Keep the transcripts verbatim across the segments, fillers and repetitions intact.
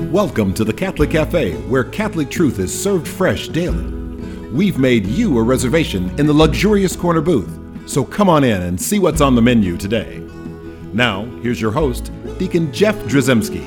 Welcome to the Catholic Cafe, where Catholic truth is served fresh daily. We've made you a reservation in the luxurious corner booth, so come on in and see what's on the menu today. Now, here's your host, Deacon Jeff Drzymski.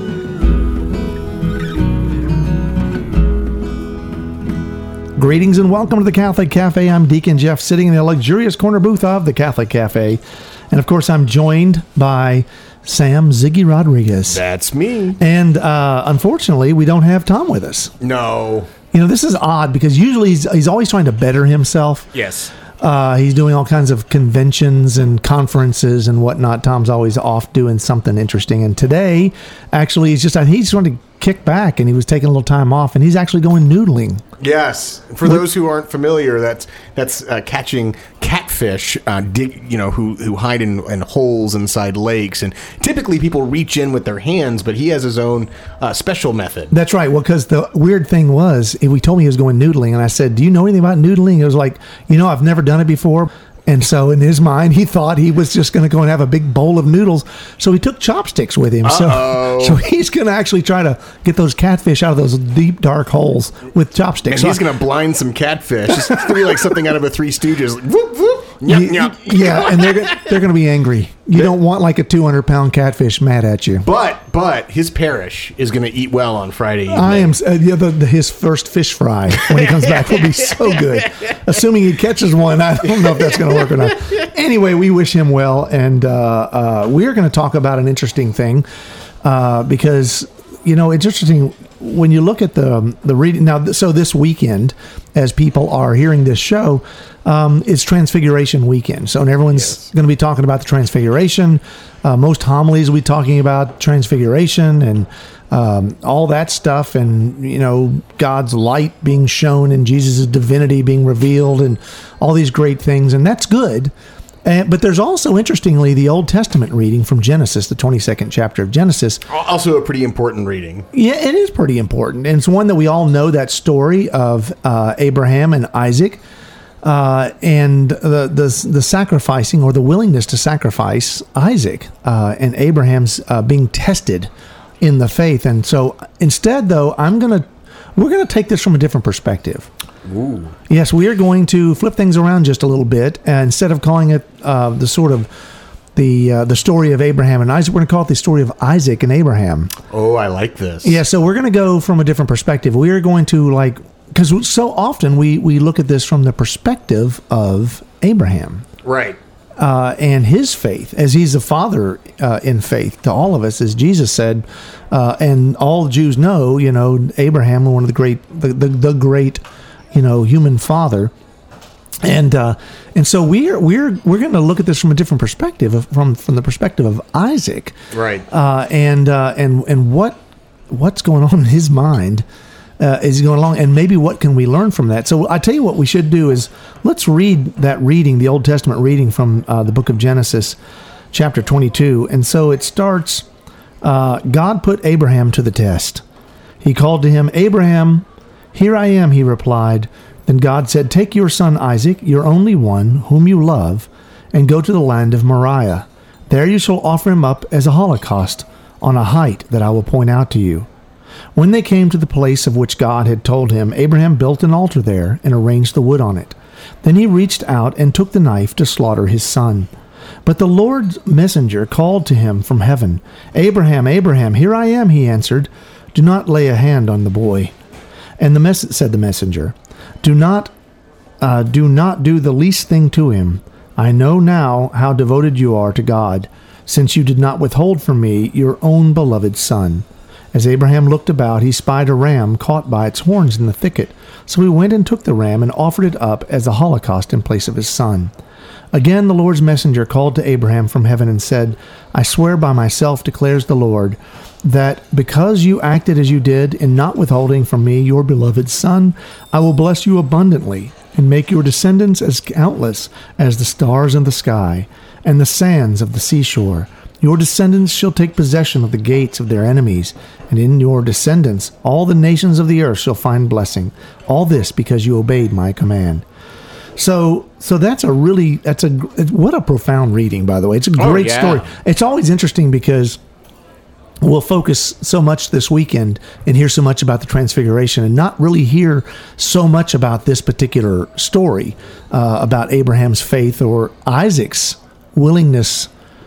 Greetings and welcome to the Catholic Cafe. I'm Deacon Jeff, sitting in the luxurious corner booth of the Catholic Cafe. And of course, I'm joined by Sam Ziggy Rodriguez. That's me. And uh, unfortunately, we don't have Tom with us. No. You know, this is odd because usually he's, he's always trying to better himself. Yes. Uh, he's doing all kinds of conventions and conferences and whatnot. Tom's always off doing something interesting. And today, actually, he's just, he just wanted to kick back and he was taking a little time off and he's actually going noodling. Yes. For what? Those who aren't familiar, that's that's uh, catching catfish, uh, dig, you know, who who hide in, in holes inside lakes. And typically people reach in with their hands, but he has his own uh, special method. That's right. Well, because the weird thing was, he told me he was going noodling, and I said, "Do you know anything about noodling?" It was like, you know, I've never done it before. And so in his mind, he thought he was just going to go and have a big bowl of noodles. So he took chopsticks with him. Uh-oh. So so he's going to actually try to get those catfish out of those deep, dark holes with chopsticks. And so he's going to blind some catfish. It's going to be like something out of a Three Stooges. Like, whoop, whoop. Yep, Yep, yep. Yeah, and they're they're going to be angry. You don't want like a two hundred pound catfish mad at you. But but his parish is going to eat well on Friday evening. I am uh, yeah, the, the, his first fish fry when he comes back will be so good. Assuming he catches one, I don't know if that's going to work or not. Anyway, we wish him well, and uh, uh, we're going to talk about an interesting thing uh, because you know it's interesting when you look at the the reading now. So this weekend, as people are hearing this show, um, it's Transfiguration weekend. So everyone's yes. going to be talking about the Transfiguration. Uh, most homilies will be talking about Transfiguration and um, all that stuff, and you know God's light being shown and Jesus' divinity being revealed, and all these great things, and that's good. Uh, but there's also, interestingly, the Old Testament reading from Genesis, the twenty-second chapter of Genesis. Also a pretty important reading. Yeah, it is pretty important. And it's one that we all know, that story of uh, Abraham and Isaac uh, and the, the the sacrificing or the willingness to sacrifice Isaac uh, and Abraham's uh, being tested in the faith. And so instead, though, I'm going to we're going to take this from a different perspective. Ooh. Yes, we are going to flip things around just a little bit, and instead of calling it uh, the sort of the uh, the story of Abraham and Isaac, we're going to call it the story of Isaac and Abraham. Oh, I like this. Yeah, so we're going to go from a different perspective. We are going to like because so often we we look at this from the perspective of Abraham, right? Uh, and his faith, as he's a father uh, in faith to all of us, as Jesus said, uh, and all Jews know, you know, Abraham, one of the great, the the, the great. you know, human father. And uh, and so we're we're we're going to look at this from a different perspective, of, from from the perspective of Isaac, right? Uh, and uh, and and what what's going on in his mind uh, as he's going along, and maybe what can we learn from that? So I tell you what we should do is let's read that reading, the Old Testament reading from uh, the book of Genesis, chapter twenty-two. And so it starts. Uh, God put Abraham to the test. He called to him, Abraham. Here I am, he replied. Then God said, take your son Isaac, your only one, whom you love, and go to the land of Moriah. There you shall offer him up as a holocaust on a height that I will point out to you. When they came to the place of which God had told him, Abraham built an altar there and arranged the wood on it. Then he reached out and took the knife to slaughter his son. But the Lord's messenger called to him from heaven, Abraham, Abraham, here I am, he answered. Do not lay a hand on the boy. And the mess- said the messenger, Do not, uh, do not do the least thing to him. I know now how devoted you are to God, since you did not withhold from me your own beloved son. As Abraham looked about, he spied a ram caught by its horns in the thicket. So he went and took the ram and offered it up as a holocaust in place of his son. Again the Lord's messenger called to Abraham from heaven and said, I swear by myself, declares the Lord, that because you acted as you did in not withholding from me your beloved son, I will bless you abundantly and make your descendants as countless as the stars in the sky and the sands of the seashore. Your descendants shall take possession of the gates of their enemies, and in your descendants all the nations of the earth shall find blessing. All this because you obeyed my command. So, so that's a really, that's a, what a profound reading, by the way. It's a great oh, yeah. story. It's always interesting because we'll focus so much this weekend and hear so much about the Transfiguration and not really hear so much about this particular story uh, about Abraham's faith or Isaac's willingness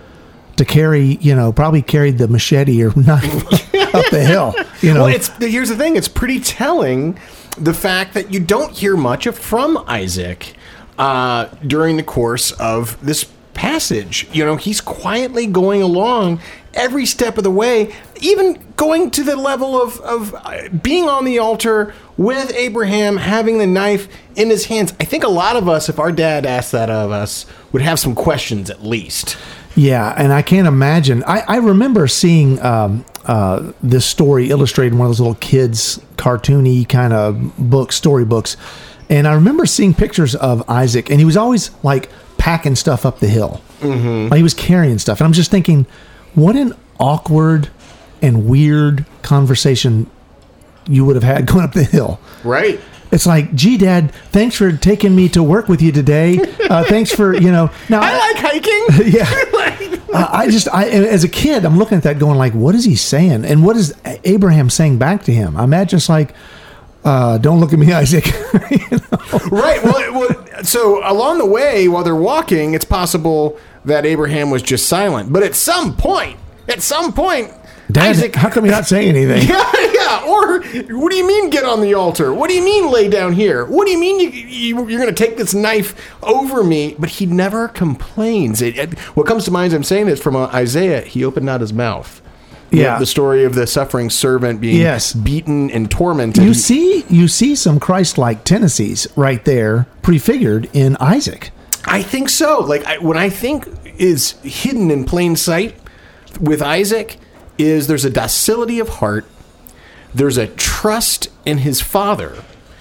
to carry, you know, probably carried the machete or knife up the hill. You know, well, it's here's the thing: it's pretty telling the fact that you don't hear much of from Isaac uh, during the course of this passage. You know, he's quietly going along every step of the way, even going to the level of of being on the altar with Abraham, having the knife in his hands. I think a lot of us, if our dad asked that of us, would have some questions at least. Yeah, and I can't imagine. I, I remember seeing um, uh, this story illustrated in one of those little kids' cartoony kind of books, storybooks. And I remember seeing pictures of Isaac, and he was always like packing stuff up the hill. Mm-hmm. Like he was carrying stuff. And I'm just thinking, what an awkward and weird conversation you would have had going up the hill. Right. It's like, gee, Dad, thanks for taking me to work with you today. Uh, thanks for, you know. Now I like hiking. Yeah. uh, I just, I as a kid, I'm looking at that going like, what is he saying? And what is Abraham saying back to him? I imagine it's like, uh, don't look at me, Isaac. You know? Right. Well, well, so along the way, while they're walking, it's possible that Abraham was just silent. But at some point, at some point, Dad, Isaac, how come you're not saying anything? Yeah, yeah. Or what do you mean get on the altar? What do you mean lay down here? What do you mean you, you, you're going to take this knife over me? But he never complains. It, it, what comes to mind as I'm saying this from uh, Isaiah, he opened not his mouth. You Yeah. know, the story of the suffering servant being Yes. beaten and tormented. You see, you see some Christ-like tendencies right there prefigured in Isaac. I think so. Like I, what I think is hidden in plain sight with Isaac is there's a docility of heart, there's a trust in his father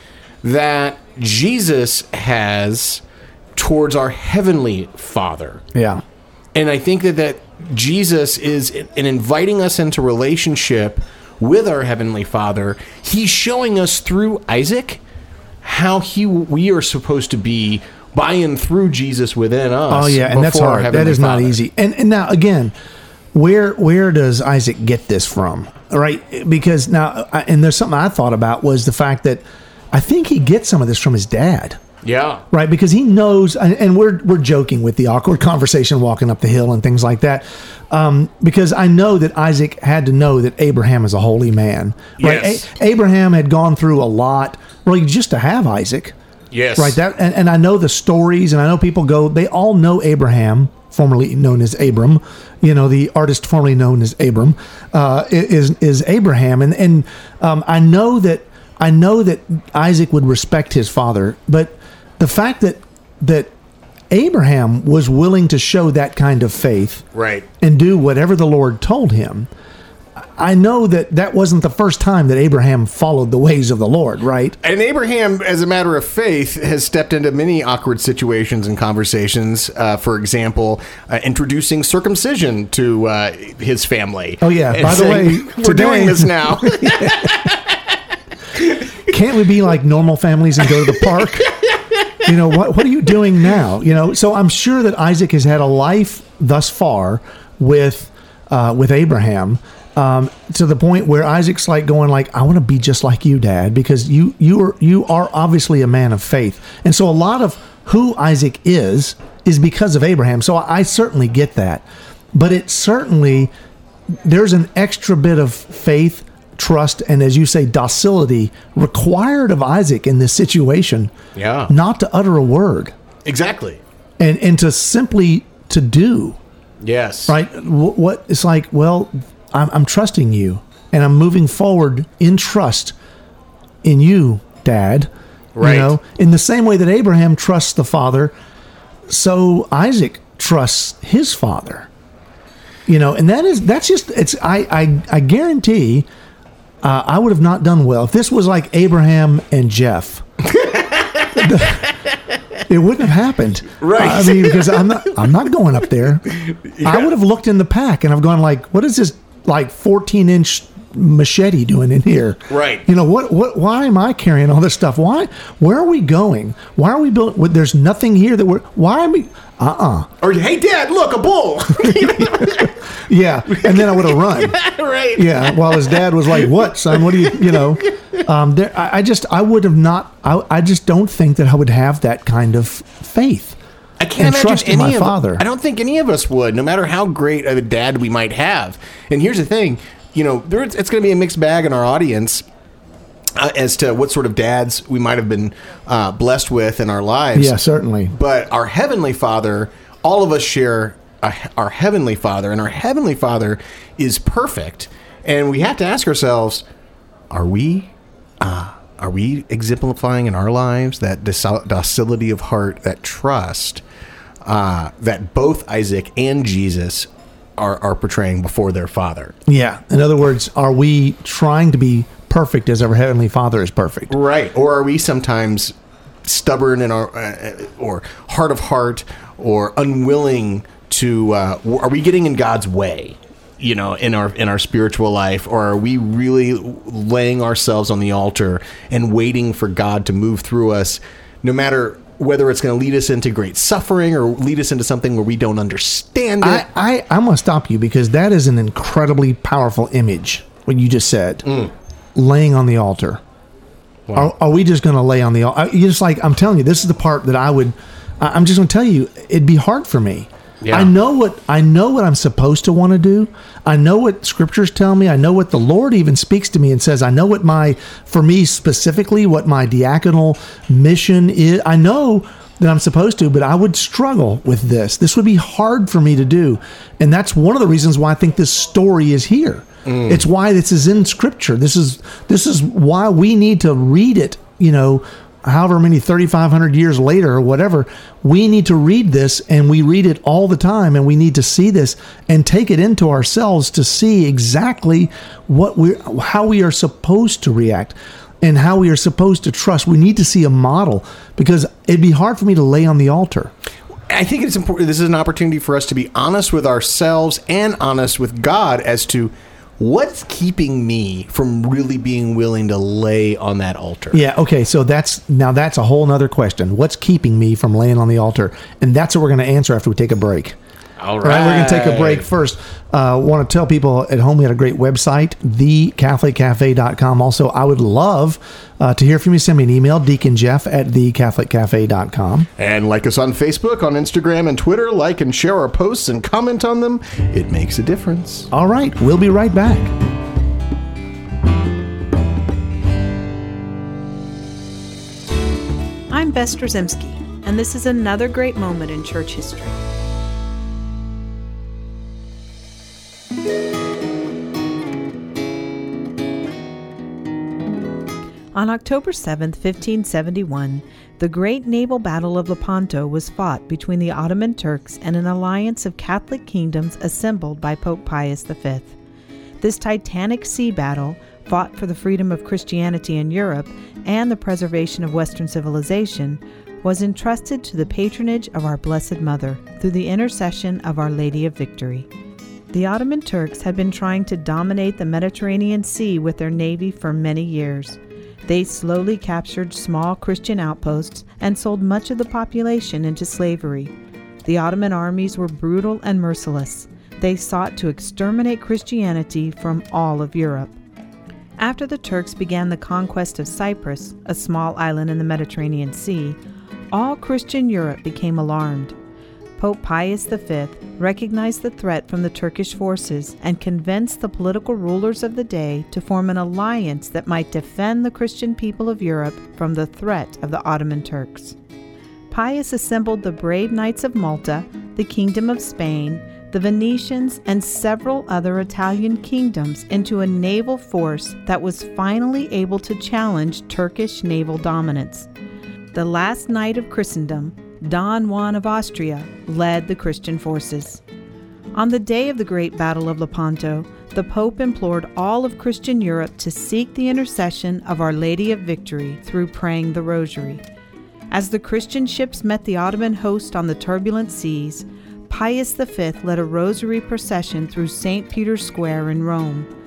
that Jesus has towards our heavenly Father. Yeah. And I think that, that Jesus is in inviting us into relationship with our heavenly Father. He's showing us through Isaac how he we are supposed to be by and through Jesus within us. Oh yeah, and that's before our hard. That Heavenly is not Father. easy. And and now again, where where does Isaac get this from? All right, because now I, and there's something I thought about was the fact that I think he gets some of this from his dad. Yeah. Right, because he knows, and and we're we're joking with the awkward conversation walking up the hill and things like that, um, because I know that Isaac had to know that Abraham is a holy man. Right, Yes. A- Abraham had gone through a lot, really, just to have Isaac. Yes. Right. That and, and I know the stories, and I know people go. They all know Abraham, formerly known as Abram. You know, the artist formerly known as Abram uh, is is Abraham, and and um, I know that I know that Isaac would respect his father, but the fact that that Abraham was willing to show that kind of faith, Right. and do whatever the Lord told him. I know that that wasn't the first time that Abraham followed the ways of the Lord, right? And Abraham, as a matter of faith, has stepped into many awkward situations and conversations. Uh, for example, uh, introducing circumcision to uh, his family. Oh, yeah. And By the saying, way, we're today- doing this now. Can't we be like normal families and go to the park? You know, what what are you doing now? You know, so I'm sure that Isaac has had a life thus far with uh, with Abraham, um, to the point where Isaac's like going like, I want to be just like you, Dad, because you you are you are obviously a man of faith. And so a lot of who Isaac is is because of Abraham. So I certainly get that. But it certainly, there's an extra bit of faith, trust, and as you say, docility required of Isaac in this situation. Yeah. Not to utter a word, Exactly. and and to simply to do, Yes. right? Wh- What it's like, well, I'm, I'm trusting you, and I'm moving forward in trust in you, Dad. Right. You know, in the same way that Abraham trusts the father, so Isaac trusts his father. You know, and that is that's just it's I I, I guarantee uh, I would have not done well if this was like Abraham and Jeff. It wouldn't have happened, Right. I mean, because I'm not I'm not going up there. I would have looked in the pack and I've gone like, what is this like fourteen inch Machete doing in here? Right. You know, what, what, why am I carrying all this stuff? Why, where are we going? Why are we building, there's nothing here that we're, why am we, uh-uh. Or, hey, Dad, look, a bull. Yeah. And then I would have run. Right. Yeah. While his dad was like, what, son? What do you, you know, um, there, I, I just, I would have not, I, I just don't think that I would have that kind of faith. I can't and trust imagine in any my of father. I don't think any of us would, no matter how great of a dad we might have. And here's the thing, you know, there, it's going to be a mixed bag in our audience uh, as to what sort of dads we might have been uh, blessed with in our lives. Yeah, certainly. But our Heavenly Father, all of us share a, our Heavenly Father, and our Heavenly Father is perfect. And we have to ask ourselves, are we... Uh, Are we exemplifying in our lives that docility of heart, that trust uh, that both Isaac and Jesus are, are portraying before their father? Yeah. In other words, are we trying to be perfect as our Heavenly Father is perfect? Right. Or are we sometimes stubborn in our, uh, or hard of heart, or unwilling to, uh, are we getting in God's way? You know, in our in our spiritual life, or are we really laying ourselves on the altar and waiting for God to move through us, no matter whether it's going to lead us into great suffering or lead us into something where we don't understand it? I, I, I'm going to stop you because that is an incredibly powerful image, what you just said. Mm. Laying on the altar. Wow. Are, are we just going to lay on the altar? You just like, I'm telling you, this is the part that I would, I'm just going to tell you, it'd be hard for me. Yeah. I know what I know what I'm supposed to want to do. I know what scriptures tell me. I know what the Lord even speaks to me and says. I know what my, for me specifically, what my diaconal mission is. I know that I'm supposed to, but I would struggle with this. This would be hard for me to do. And that's one of the reasons why I think this story is here. Mm. It's why this is in scripture. This is this is why we need to read it, you know, however many thirty-five hundred years later or whatever. We need to read this, and we read it all the time, and we need to see this and take it into ourselves to see exactly what we how we are supposed to react and how we are supposed to trust. We need to see a model, because it'd be hard for me to lay on the altar. I think it's important. This is an opportunity for us to be honest with ourselves and honest with God as to what's keeping me from really being willing to lay on that altar. Yeah, okay, so that's now that's a whole nother question. What's keeping me from laying on the altar? And that's what we're going to answer after we take a break. All right. All right, we're going to take a break first. I uh, want to tell people at home we had a great website, the catholic cafe dot com. Also, I would love uh, to hear from you. Send me an email, deacon jeff at the catholic cafe dot com. And like us on Facebook, on Instagram, and Twitter. Like and share our posts and comment on them. It makes a difference. All right, we'll be right back. I'm Bess Drzymski, and this is another great moment in church history. On October seventh, fifteen seventy-one, the great naval battle of Lepanto was fought between the Ottoman Turks and an alliance of Catholic kingdoms assembled by Pope Pius the Fifth. This titanic sea battle, fought for the freedom of Christianity in Europe and the preservation of Western civilization, was entrusted to the patronage of our Blessed Mother through the intercession of Our Lady of Victory. The Ottoman Turks had been trying to dominate the Mediterranean Sea with their navy for many years. They slowly captured small Christian outposts and sold much of the population into slavery. The Ottoman armies were brutal and merciless. They sought to exterminate Christianity from all of Europe. After the Turks began the conquest of Cyprus, a small island in the Mediterranean Sea, all Christian Europe became alarmed. Pope Pius the Fifth recognized the threat from the Turkish forces and convinced the political rulers of the day to form an alliance that might defend the Christian people of Europe from the threat of the Ottoman Turks. Pius assembled the brave Knights of Malta, the Kingdom of Spain, the Venetians, and several other Italian kingdoms into a naval force that was finally able to challenge Turkish naval dominance. The last knight of Christendom, Don Juan of Austria, led the Christian forces. On the day of the Great Battle of Lepanto, the Pope implored all of Christian Europe to seek the intercession of Our Lady of Victory through praying the Rosary. As the Christian ships met the Ottoman host on the turbulent seas, Pius the Fifth led a rosary procession through Saint Peter's Square in Rome.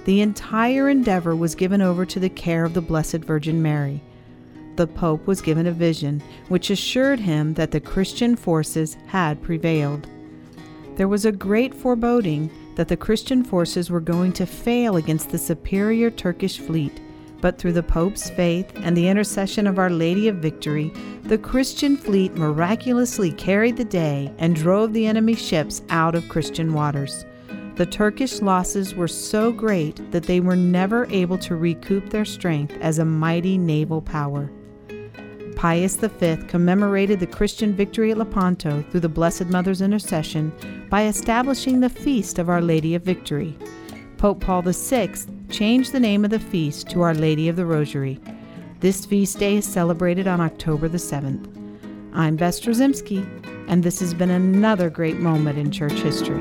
the entire endeavor was given over to the care of the Blessed Virgin Mary. The Pope was given a vision which assured him that the Christian forces had prevailed. There was a great foreboding that the Christian forces were going to fail against the superior Turkish fleet, but through the Pope's faith and the intercession of Our Lady of Victory, the Christian fleet miraculously carried the day and drove the enemy ships out of Christian waters. The Turkish losses were so great that they were never able to recoup their strength as a mighty naval power. Pius the Fifth commemorated the Christian victory at Lepanto through the Blessed Mother's intercession by establishing the Feast of Our Lady of Victory. Pope Paul the Sixth changed the name of the feast to Our Lady of the Rosary. This feast day is celebrated on October the seventh. I'm Bess Drzymski, and this has been another great moment in church history.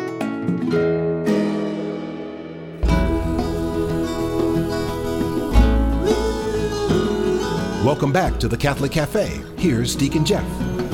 Welcome back to the Catholic Cafe. Here's Deacon Jeff.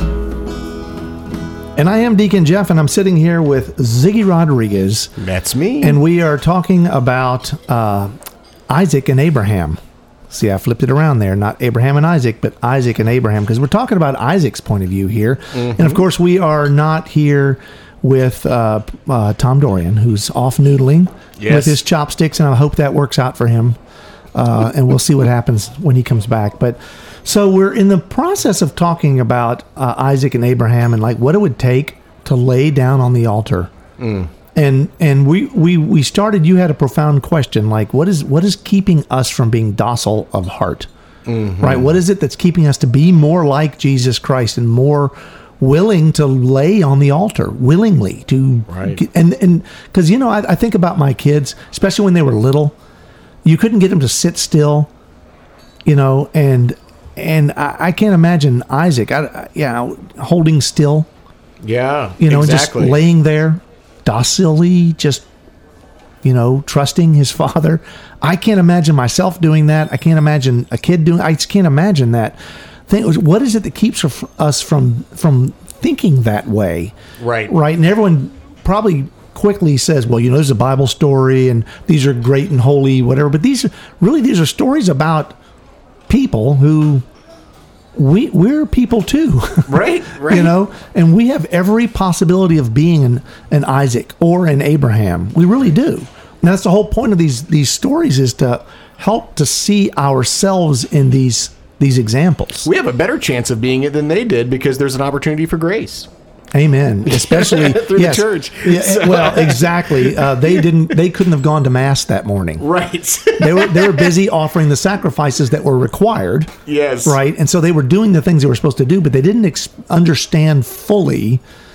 And I am Deacon Jeff, and I'm sitting here with Ziggy Rodriguez. That's me. And we are talking about uh, Isaac and Abraham. See, I flipped it around there. Not Abraham and Isaac, but Isaac and Abraham, because we're talking about Isaac's point of view here. Mm-hmm. And, of course, we are not here with uh, uh, Tom Dorian, who's off noodling yes. with his chopsticks, and I hope that works out for him. Uh, and we'll see what happens when he comes back. But so we're in the process of talking about uh, Isaac and Abraham and like what it would take to lay down on the altar. Mm. And and we, we, we started, you had a profound question, like what is what is keeping us from being docile of heart? Mm-hmm. Right? What is it that's keeping us to be more like Jesus Christ and more willing to lay on the altar, willingly to right. get, and and because you know I, I think about my kids, especially when they were little. You couldn't get them to sit still, you know, and and I, I can't imagine Isaac, I, I, you know, holding still. Yeah, you know, exactly. just laying there, docilely, just, you know, trusting his father. I can't imagine myself doing that. I can't imagine a kid doing. I just can't imagine that. Thing. What is it that keeps us from from thinking that way? Right, right, and everyone probably quickly says, well, you know, there's a Bible story and these are great and holy, whatever. But these are really, these are stories about people who we, we're people too. Right, right. You know, and we have every possibility of being an, an Isaac or an Abraham. We really do. And that's the whole point of these, these stories is to help to see ourselves in these, these examples. We have a better chance of being it than they did because there's an opportunity for grace. Amen. Especially through yes, the church. Yeah, so. Well, exactly. Uh, they didn't. They couldn't have gone to mass that morning. Right. they were. They were busy offering the sacrifices that were required. Yes. Right. And so they were doing the things they were supposed to do, but they didn't ex- understand fully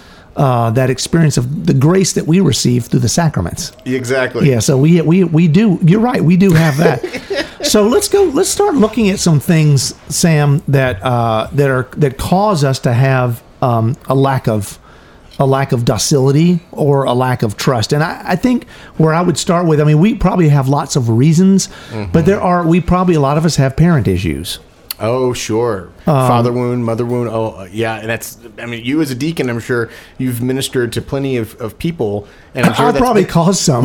uh, that experience of the grace that we receive through the sacraments. Exactly. Yeah. So we we we do. You're right. We do have that. So let's go. Let's start looking at some things, Sam, that uh, that are that cause us to have. Um, a lack of a lack of docility or a lack of trust. And I, I think where I would start with, I mean, we probably have lots of reasons, mm-hmm. but there are, we probably, a lot of us have parent issues. Oh, sure. Um, Father wound, mother wound. Oh, yeah. And that's, I mean, you as a deacon, I'm sure you've ministered to plenty of, of people. And I'm sure I that's probably been... caused some.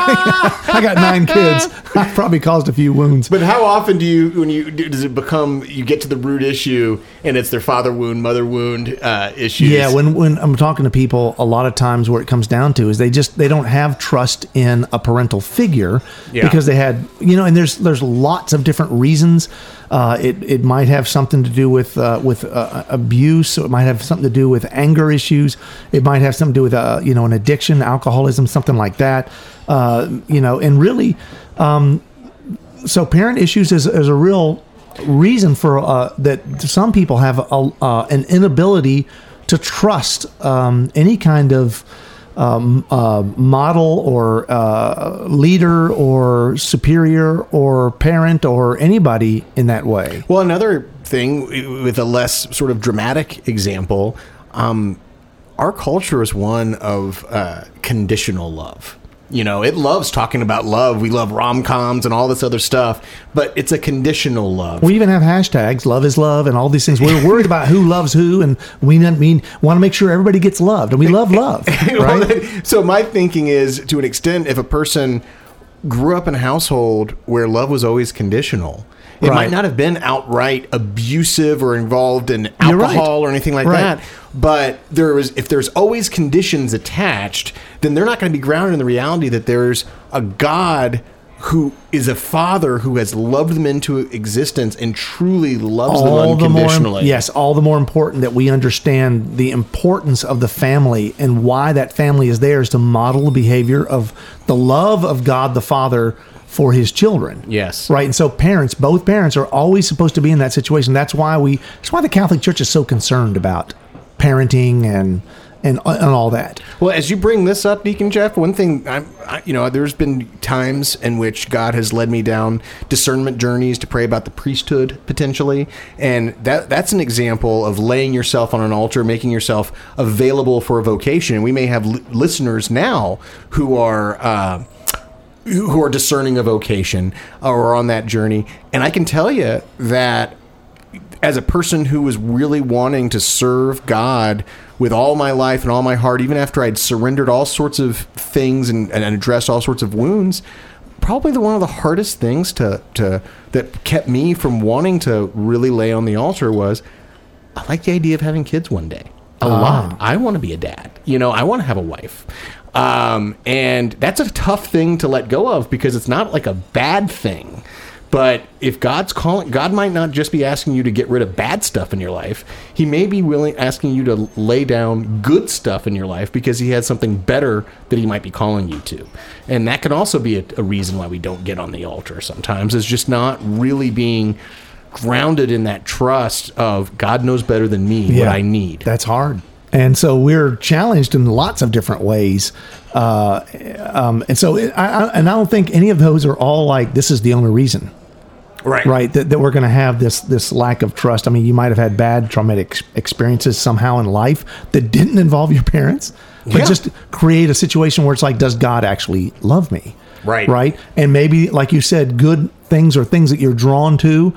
I got nine kids. I probably caused a few wounds. But how often do you, when you, does it become, you get to the root issue and it's their father wound, mother wound uh, issues? Yeah. When, when I'm talking to people, a lot of times where it comes down to is they just, they don't have trust in a parental figure yeah. because they had, you know, and there's, there's lots of different reasons. Uh, it, it might have something to do with, uh, with uh, abuse. Or it might have something to do with anger issues. It might have something to do with, uh, you know, an addiction, alcoholism, something like that. Uh, you know, and really, um, so parent issues is, is a real reason for uh, that some people have a, uh, an inability to trust um, any kind of um, uh, model or uh, leader or superior or parent or anybody in that way. Well, another thing with a less sort of dramatic example, um, our culture is one of uh, conditional love. You know, it loves talking about love. We love rom-coms and all this other stuff, but it's a conditional love. We even have hashtags, love is love, and all these things. We're worried about who loves who, and we mean want to make sure everybody gets loved, and we love love, right? Well, so my thinking is, to an extent, if a person grew up in a household where love was always conditional. It Right. might not have been outright abusive or involved in You're right. alcohol or anything like Right. that, but there was if there's always conditions attached, then they're not going to be grounded in the reality that there's a God who is a father who has loved them into existence and truly loves them all the more unconditionally. yes, all the more important that we understand the importance of the family and why that family is there is to model the behavior of the love of God the Father for his children. Yes. Right. And so parents, both parents are always supposed to be in that situation. That's why we that's why the Catholic Church is so concerned about parenting and and and all that. Well, as you bring this up, Deacon Jeff, one thing, I'm, I, you know, there's been times in which God has led me down discernment journeys to pray about the priesthood potentially, and that that's an example of laying yourself on an altar, making yourself available for a vocation. And we may have li- listeners now who are. Uh, who are discerning a vocation or on that journey. And I can tell you that as a person who was really wanting to serve God with all my life and all my heart, even after I'd surrendered all sorts of things and, and addressed all sorts of wounds, probably the one of the hardest things to, to that kept me from wanting to really lay on the altar was I like the idea of having kids one day. A Ah. lot. I want to be a dad. You know, I want to have a wife. Um, and that's a tough thing to let go of because it's not like a bad thing. But if God's calling, God might not just be asking you to get rid of bad stuff in your life. He may be willing, asking you to lay down good stuff in your life because he has something better that he might be calling you to. And that can also be a, a reason why we don't get on the altar sometimes, is just not really being grounded in that trust of God knows better than me what I need. That's hard. And so we're challenged in lots of different ways. Uh, um, and so it, I, I, and I don't think any of those are all like, this is the only reason. Right. Right. That, that we're going to have this, this lack of trust. I mean, you might have had bad traumatic ex- experiences somehow in life that didn't involve your parents, but Yeah. just create a situation where it's like, does God actually love me? Right. Right. And maybe, like you said, good things or things that you're drawn to,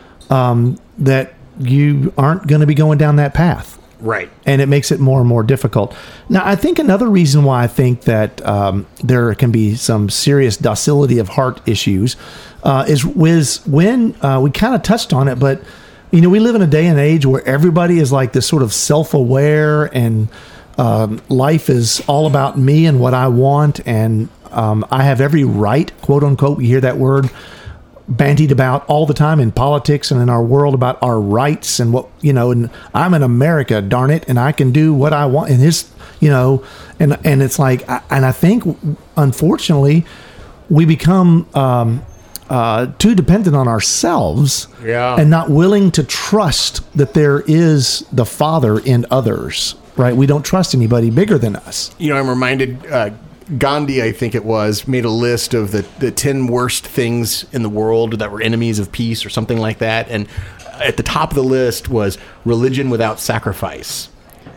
um, that you aren't going to be going down that path. Right. And it makes it more and more difficult. Now, I think another reason why I think that um, there can be some serious docility of heart issues uh, is with when uh, we kind of touched on it, but you know, we live in a day and age where everybody is like this sort of self-aware and um, life is all about me and what I want, and um, I have every right, quote unquote. You hear that word bandied about all the time in politics and in our world about our rights and what, you know, and I'm in America, darn it, and I can do what I want. And his, you know, and and it's like, and I think unfortunately we become um, uh, too dependent on ourselves, Yeah. and not willing to trust that there is the Father in others. Right? We don't trust anybody bigger than us. You know, I'm reminded, uh, Gandhi, I think it was, made a list of the, the ten worst things in the world that were enemies of peace or something like that. And at the top of the list was religion without sacrifice.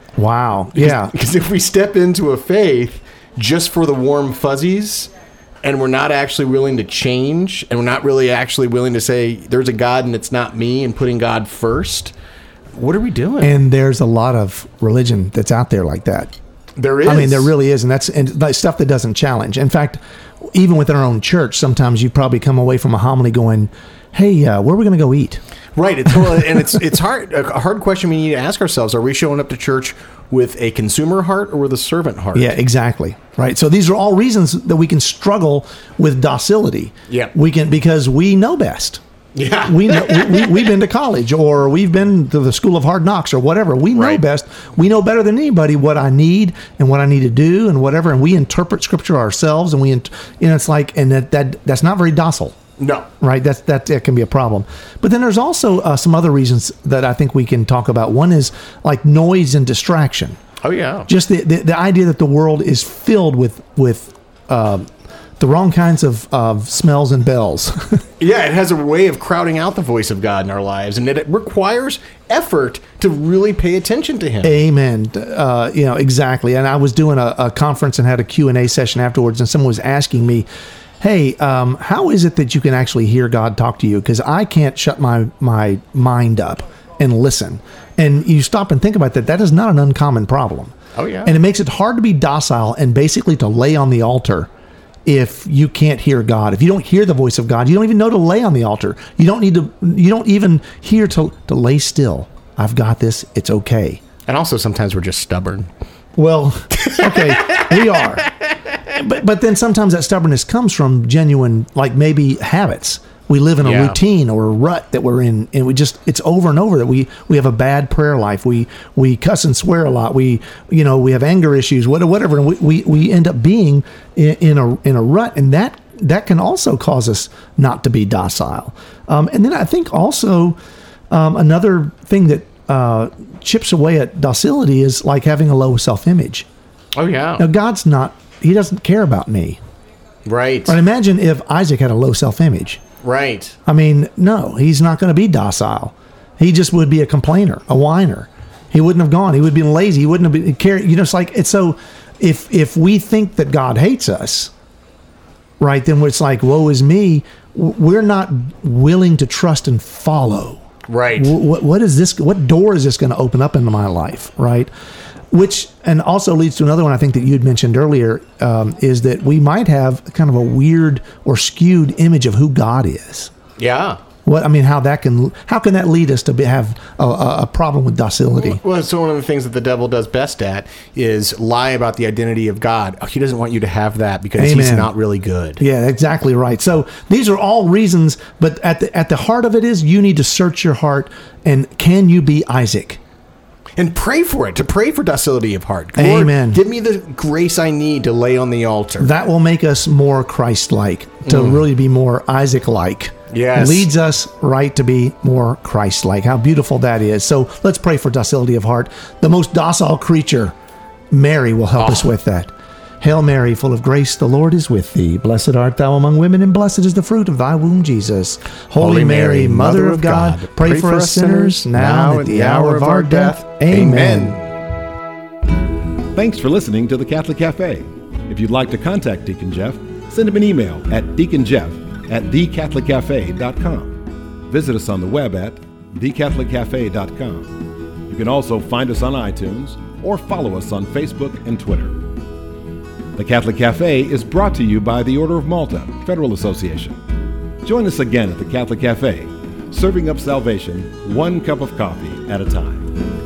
Wow. Yeah. Because if we step into a faith just for the warm fuzzies and we're not actually willing to change and we're not really actually willing to say there's a God and it's not me and putting God first, what are we doing? And there's a lot of religion that's out there like that. There is. I mean, there really is, and that's and like stuff that doesn't challenge. In fact, even within our own church, sometimes you probably come away from a homily going, "Hey, uh, where are we going to go eat?" Right. It's well, and it's it's hard. A hard question we need to ask ourselves: are we showing up to church with a consumer heart or with a servant heart? Yeah, exactly. Right. So these are all reasons that we can struggle with docility. Yeah. we can because we know best. Yeah. we know we, we, we've been to college or we've been to the school of hard knocks or whatever. We know Right. best. We know better than anybody what I need and what I need to do and whatever. And we interpret scripture ourselves, and we, int- you know, it's like, and that, that that's not very docile. No. Right. That's, that, that can be a problem. But then there's also uh, some other reasons that I think we can talk about. One is like noise and distraction. Oh yeah. Just the, the, the idea that the world is filled with, with, uh, the wrong kinds of, of smells and bells. Yeah, it has a way of crowding out the voice of God in our lives, and it requires effort to really pay attention to Him. Amen. Uh, you know, exactly. And I was doing a, a conference and had a Q and A session afterwards, and someone was asking me, hey, um, how is it that you can actually hear God talk to you? Because I can't shut my, my mind up and listen. And you stop and think about that. That is not an uncommon problem. Oh, yeah. And it makes it hard to be docile and basically to lay on the altar if you can't hear God, if you don't hear the voice of God, you don't even know to lay on the altar. You don't need to, you don't even hear to, to lay still. I've got this. It's okay. And also sometimes we're just stubborn. Well, okay, we are. But but then sometimes that stubbornness comes from genuine, like maybe habits. We live in a Yeah. routine or a rut that we're in, and we just, it's over and over that we, we have a bad prayer life. We we cuss and swear a lot. We, you know, we have anger issues, whatever. And we, we, we end up being in, in a in a rut, and that that can also cause us not to be docile. Um, and then I think also um, another thing that uh, chips away at docility is like having a low self-image. Oh, yeah. Now, God's not, he doesn't care about me. Right. But imagine if Isaac had a low self-image. Right. I mean, no, he's not going to be docile. He just would be a complainer, a whiner. He wouldn't have gone. He would have been lazy. He wouldn't have been care. You know, it's like, it's so, if, if we think that God hates us, right, then it's like, woe is me. We're not willing to trust and follow. Right. What, what is this? What door is this going to open up into my life? Right. Which, and also leads to another one I think that you'd mentioned earlier, um, is that we might have kind of a weird or skewed image of who God is. Yeah. What I mean, how that can, how can that lead us to be, have a, a problem with docility? Well, so one of the things that the devil does best at is lie about the identity of God. Oh, he doesn't want you to have that because Amen. he's not really good. Yeah, exactly right. So these are all reasons, but at the at the heart of it is you need to search your heart, and can you be Isaac? And pray for it, to pray for docility of heart. Lord, Amen. give me the grace I need to lay on the altar. That will make us more Christ-like, to really be more Isaac-like. Yes. Leads us right to be more Christ-like. How beautiful that is. So let's pray for docility of heart. The most docile creature, Mary, will help Oh. us with that. Hail Mary, full of grace, the Lord is with thee. Blessed art thou among women, and blessed is the fruit of thy womb, Jesus. Holy, Mary, Mother of God, pray, for us sinners, now and at the hour of our death. Amen. Thanks for listening to the Catholic Cafe. If you'd like to contact Deacon Jeff, send him an email at deaconjeff at the catholic cafe dot com. Visit us on the web at the catholic cafe dot com. You can also find us on iTunes or follow us on Facebook and Twitter. The Catholic Cafe is brought to you by the Order of Malta Federal Association. Join us again at the Catholic Cafe, serving up salvation one cup of coffee at a time.